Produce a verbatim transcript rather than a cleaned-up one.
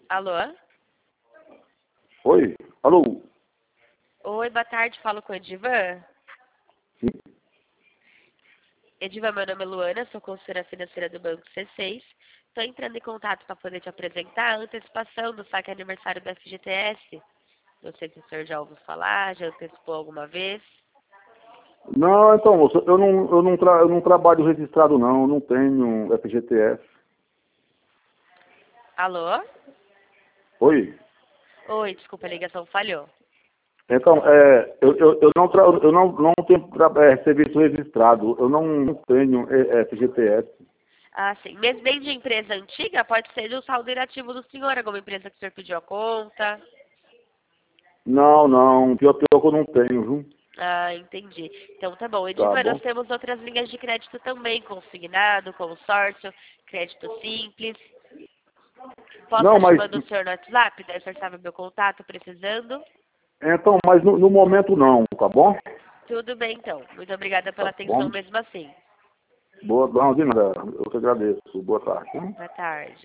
Alô? Oi? Alô? Oi, boa tarde, falo com o Edivan. Sim. Edivan, meu nome é Luana, sou consultora financeira do Banco C seis. Estou entrando em contato para poder te apresentar a antecipação do saque aniversário do F G T S. Não sei se o senhor já ouviu falar, já antecipou alguma vez. Não, então, moço, eu não, eu não, tra eu não trabalho registrado, não. Eu não tenho F G T S. Alô? Oi? Oi, desculpa, a ligação falhou. Então, é, eu, eu, eu não, tra eu não, não tenho tra é, serviço registrado. Eu não, não tenho é, F G T S. Ah, sim. Mesmo nem de empresa antiga, pode ser do saldo inativo do senhor, alguma empresa que o senhor pediu a conta. Não, não. Pior, pior que eu não tenho, viu? Ah, entendi. Então tá bom. Tá Edivan, nós bom? temos outras linhas de crédito também, consignado, consórcio, crédito simples. Posso Não, estar mas... chamando o senhor no WhatsApp? Daí o senhor sabe o meu contato, precisando? Então, mas no, no momento não, tá bom? Tudo bem, então. Muito obrigada Tá pela atenção bom? mesmo assim. Boa, não, de nada. Eu que agradeço. Boa tarde. Hein? Boa tarde.